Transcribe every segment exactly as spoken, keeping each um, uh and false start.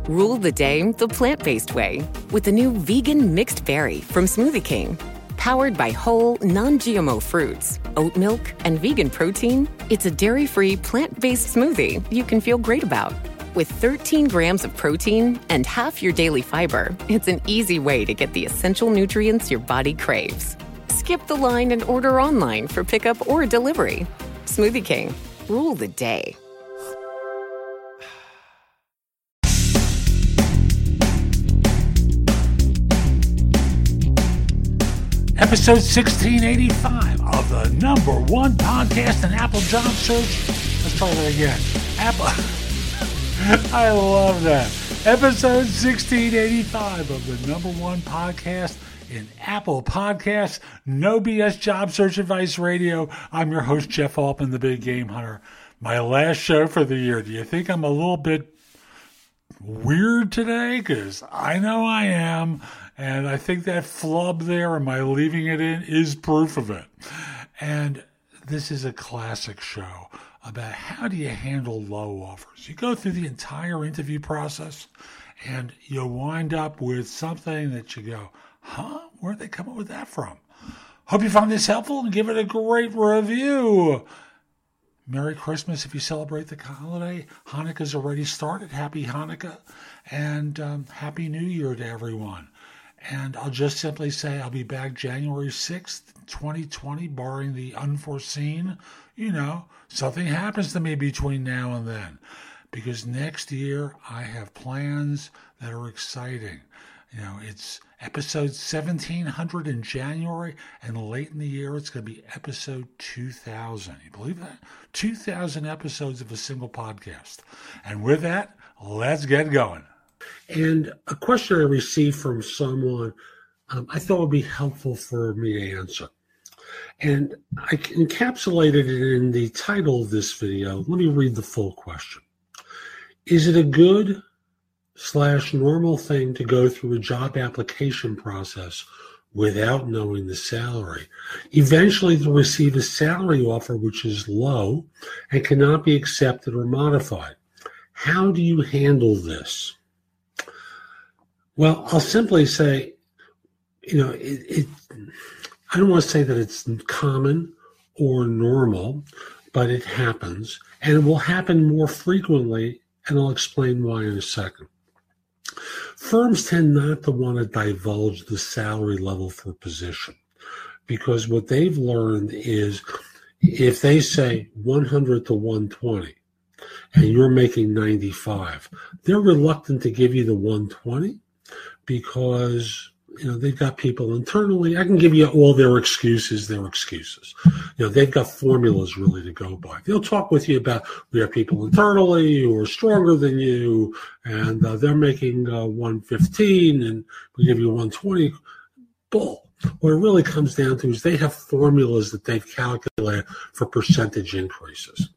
Rule the day the plant-based way with the new vegan mixed berry from Smoothie King. Powered by whole, non-G M O fruits, oat milk, and vegan protein, it's a dairy-free, plant-based smoothie you can feel great about. With thirteen grams of protein and half your daily fiber, it's an easy way to get the essential nutrients your body craves. Skip the line and order online for pickup or delivery. Smoothie King. Rule the day. Episode sixteen eighty-five of the number one podcast in Apple Job Search. Let's try that again. Apple. I love that. Episode sixteen eighty-five of the number one podcast in Apple Podcasts, No B S Job Search Advice Radio. I'm your host, Jeff Altman, the Big Game Hunter. My last show for the year. Do you think I'm a little bit weird today? Because I know I am. And I think that flub there, am I leaving it in, is proof of it. And this is a classic show about how do you handle low offers. You go through the entire interview process and you wind up with something that you go, huh? Where'd they come up with that from? Hope you found this helpful and give it a great review. Merry Christmas if you celebrate the holiday. Hanukkah's already started. Happy Hanukkah. And um, Happy New Year to everyone. And I'll just simply say I'll be back January sixth, twenty twenty, barring the unforeseen. You know, something happens to me between now and then. Because next year I have plans that are exciting. You know, it's episode seventeen hundred in January, and late in the year it's going to be episode two thousand. You believe that? two thousand episodes of a single podcast. And with that, let's get going. And a question I received from someone um, I thought would be helpful for me to answer. And I encapsulated it in the title of this video. Let me read the full question. Is it a good slash normal thing to go through a job application process without knowing the salary, eventually to receive a salary offer which is low and cannot be accepted or modified? How do you handle this? Well, I'll simply say, you know, it, it, I don't want to say that it's common or normal, but it happens, and it will happen more frequently, and I'll explain why in a second. Firms tend not to want to divulge the salary level for position because what they've learned is if they say one hundred to one twenty and you're making ninety-five, they're reluctant to give you the one twenty because, you know, they've got people internally. I can give you all their excuses, their excuses. You know, they've got formulas really to go by. They'll talk with you about we have people internally who are stronger than you, and uh, they're making uh, one fifteen, and we give you one twenty. Bull. What it really comes down to is they have formulas that they've calculated for percentage increases.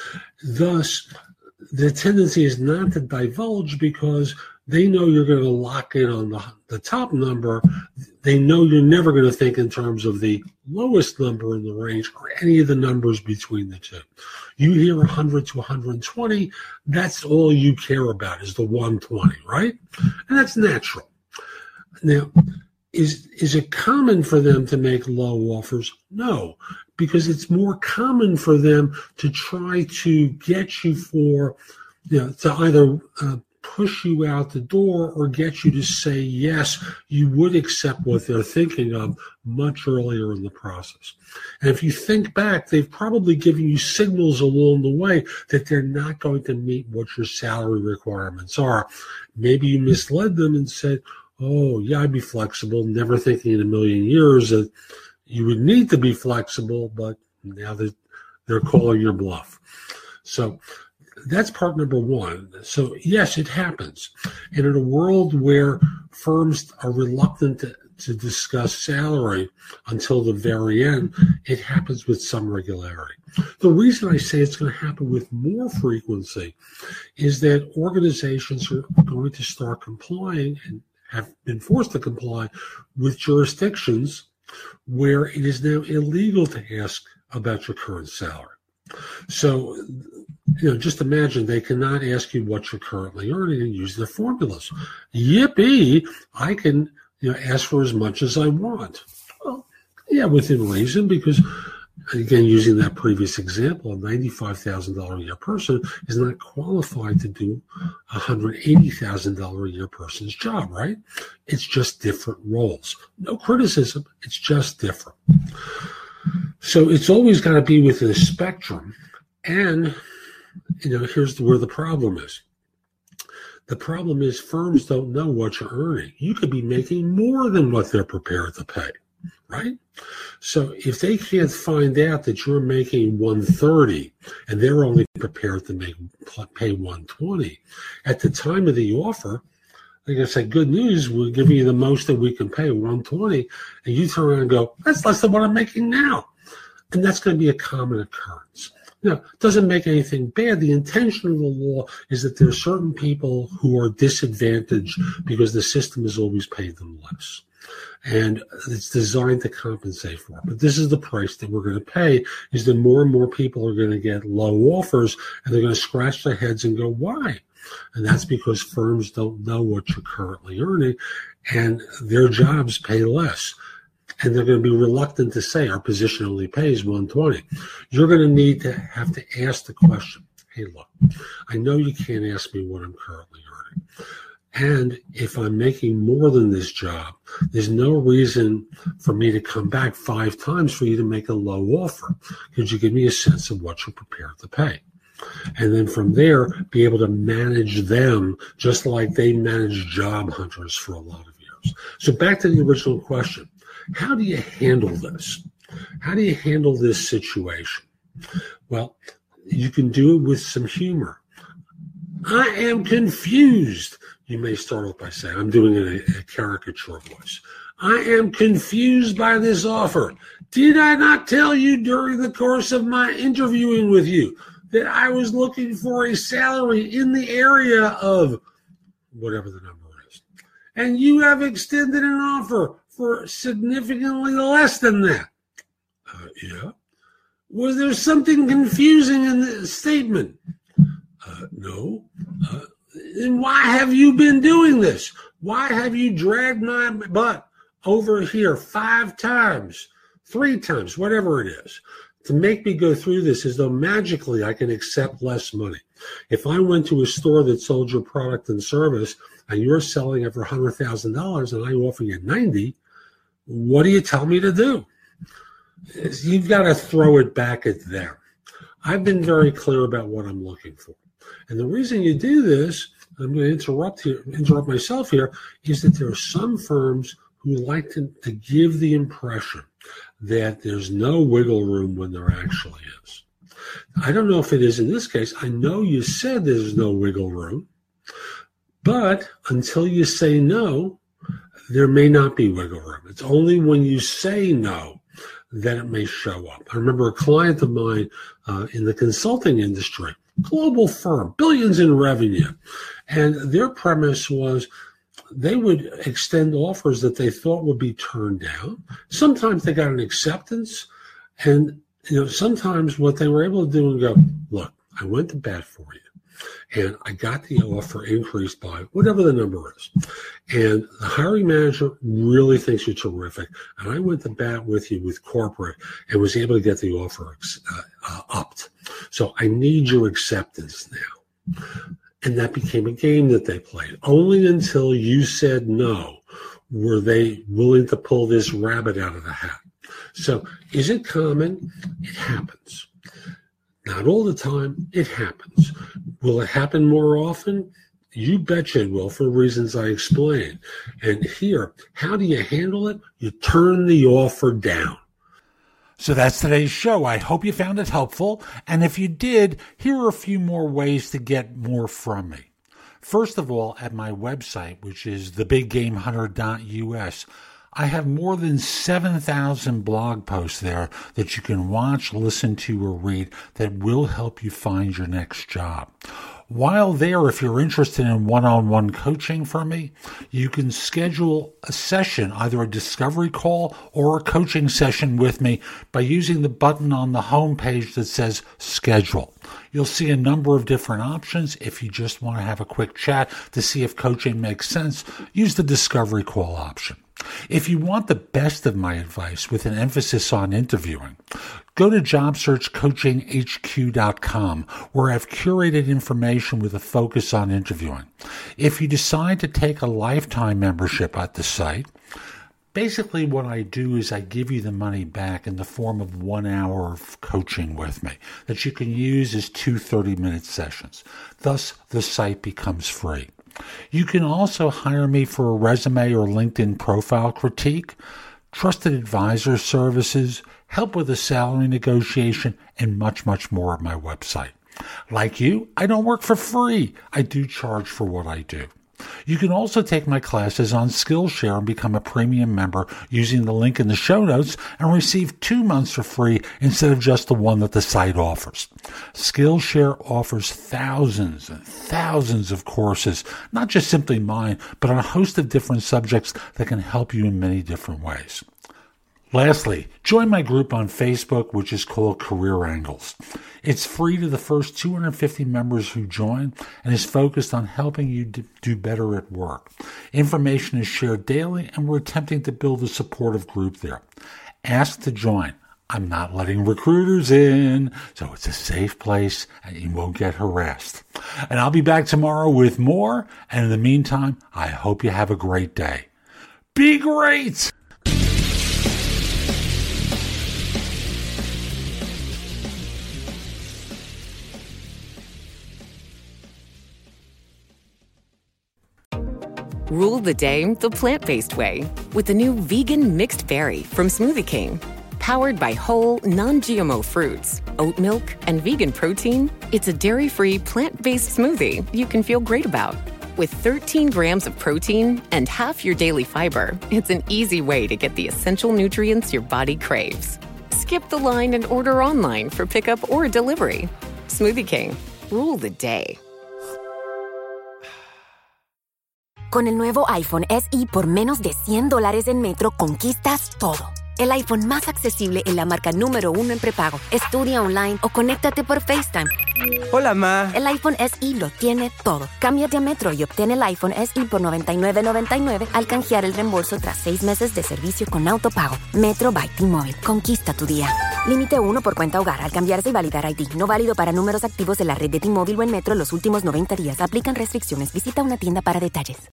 Thus, the tendency is not to divulge because they know you're going to lock in on the, the top number. They know you're never going to think in terms of the lowest number in the range or any of the numbers between the two. You hear one hundred to one hundred twenty, that's all you care about is the one twenty, right? And that's natural. Now, is is it common for them to make low offers? No, because it's more common for them to try to get you for, you know, to either uh, push you out the door or get you to say yes, you would accept what they're thinking of much earlier in the process. And if you think back, they've probably given you signals along the way that they're not going to meet what your salary requirements are. Maybe you misled them and said, oh, yeah, I'd be flexible, never thinking in a million years that you would need to be flexible, but now that they're calling your bluff. So that's part number one. So yes, it happens. And in a world where firms are reluctant to, to discuss salary until the very end, it happens with some regularity. The reason I say it's going to happen with more frequency is that organizations are going to start complying and have been forced to comply with jurisdictions where it is now illegal to ask about your current salary. So You know, just imagine they cannot ask you what you're currently earning and use their formulas. Yippee, I can, you know, ask for as much as I want. Well, yeah, within reason, because, again, using that previous example, a ninety-five thousand dollars a year person is not qualified to do a one hundred eighty thousand dollars a year person's job, right? It's just different roles. No criticism. It's just different. So it's always got to be within a spectrum. And, you know, here's where the problem is. The problem is firms don't know what you're earning. You could be making more than what they're prepared to pay, right? So if they can't find out that you're making one thirty and they're only prepared to make pay one twenty, at the time of the offer, they're going to say, good news, we're giving you the most that we can pay, one twenty, and you turn around and go, that's less than what I'm making now. And that's going to be a common occurrence. Now, it doesn't make anything bad. The intention of the law is that there are certain people who are disadvantaged because the system has always paid them less. And it's designed to compensate for it. But this is the price that we're going to pay, is that more and more people are going to get low offers, and they're going to scratch their heads and go, why? And that's because firms don't know what you're currently earning, and their jobs pay less. And they're going to be reluctant to say our position only pays one twenty. You're going to need to have to ask the question, hey, look, I know you can't ask me what I'm currently earning. And if I'm making more than this job, there's no reason for me to come back five times for you to make a low offer. Could you give me a sense of what you're prepared to pay? And then from there, be able to manage them just like they manage job hunters for a lot of years. So back to the original question. How do you handle this? How do you handle this situation? Well, you can do it with some humor. I am confused. You may start off by saying, I'm doing a, a caricature voice. I am confused by this offer. Did I not tell you during the course of my interviewing with you that I was looking for a salary in the area of whatever the number is? And you have extended an offer for significantly less than that. Uh, yeah. Was there something confusing in the statement? Uh, no. Uh, then why have you been doing this? Why have you dragged my butt over here five times, three times, whatever it is, to make me go through this as though magically I can accept less money? If I went to a store that sold your product and service and you're selling it for one hundred thousand dollars and I offer you ninety, what do you tell me to do? You've got to throw it back at them. I've been very clear about what I'm looking for. And the reason you do this, I'm going to interrupt here, interrupt myself here, is that there are some firms who like to, to give the impression that there's no wiggle room when there actually is. I don't know if it is in this case. I know you said there's no wiggle room, but until you say no, there may not be wiggle room. It's only when you say no that it may show up. I remember a client of mine uh, in the consulting industry, global firm, billions in revenue, and their premise was they would extend offers that they thought would be turned down. Sometimes they got an acceptance, and you know sometimes what they were able to do and go, look, I went to bat for you. And I got the offer increased by whatever the number is. And the hiring manager really thinks you're terrific. And I went to bat with you with corporate and was able to get the offer uh, uh, upped. So I need your acceptance now. And that became a game that they played. Only until you said no were they willing to pull this rabbit out of the hat. So is it common? It happens. Not all the time, it happens. Will it happen more often? You betcha it will, for reasons I explained. And here, how do you handle it? You turn the offer down. So that's today's show. I hope you found it helpful. And if you did, here are a few more ways to get more from me. First of all, at my website, which is the big game hunter dot U S, I have more than seven thousand blog posts there that you can watch, listen to, or read that will help you find your next job. While there, if you're interested in one-on-one coaching from me, you can schedule a session, either a discovery call or a coaching session with me by using the button on the home page that says schedule. You'll see a number of different options. If you just want to have a quick chat to see if coaching makes sense, use the discovery call option. If you want the best of my advice with an emphasis on interviewing, go to job search coaching h q dot com, where I've curated information with a focus on interviewing. If you decide to take a lifetime membership at the site, basically what I do is I give you the money back in the form of one hour of coaching with me that you can use as two thirty-minute sessions. Thus, the site becomes free. You can also hire me for a resume or LinkedIn profile critique, trusted advisor services, help with a salary negotiation, and much, much more at my website. Like you, I don't work for free. I do charge for what I do. You can also take my classes on Skillshare and become a premium member using the link in the show notes and receive two months for free instead of just the one that the site offers. Skillshare offers thousands and thousands of courses, not just simply mine, but on a host of different subjects that can help you in many different ways. Lastly, join my group on Facebook, which is called Career Angles. It's free to the first two hundred fifty members who join and is focused on helping you do better at work. Information is shared daily, and we're attempting to build a supportive group there. Ask to join. I'm not letting recruiters in, so it's a safe place and you won't get harassed. And I'll be back tomorrow with more, and in the meantime, I hope you have a great day. Be great! Rule the day the plant-based way with the new vegan mixed berry from Smoothie King. Powered by whole, non-G M O fruits, oat milk, and vegan protein, it's a dairy-free, plant-based smoothie you can feel great about. With thirteen grams of protein and half your daily fiber, it's an easy way to get the essential nutrients your body craves. Skip the line and order online for pickup or delivery. Smoothie King. Rule the day. Con el nuevo iPhone S E por menos de cien dólares en Metro, conquistas todo. El iPhone más accesible en la marca número uno en prepago. Estudia online o conéctate por FaceTime. Hola, ma. El iPhone S E lo tiene todo. Cámbiate a Metro y obtén el iPhone S E por noventa y nueve noventa y nueve al canjear el reembolso tras seis meses de servicio con autopago. Metro by T-Mobile. Conquista tu día. Límite uno por cuenta hogar al cambiarse y validar I D. No válido para números activos de la red de T-Mobile o en Metro los últimos noventa días. Aplican restricciones. Visita una tienda para detalles.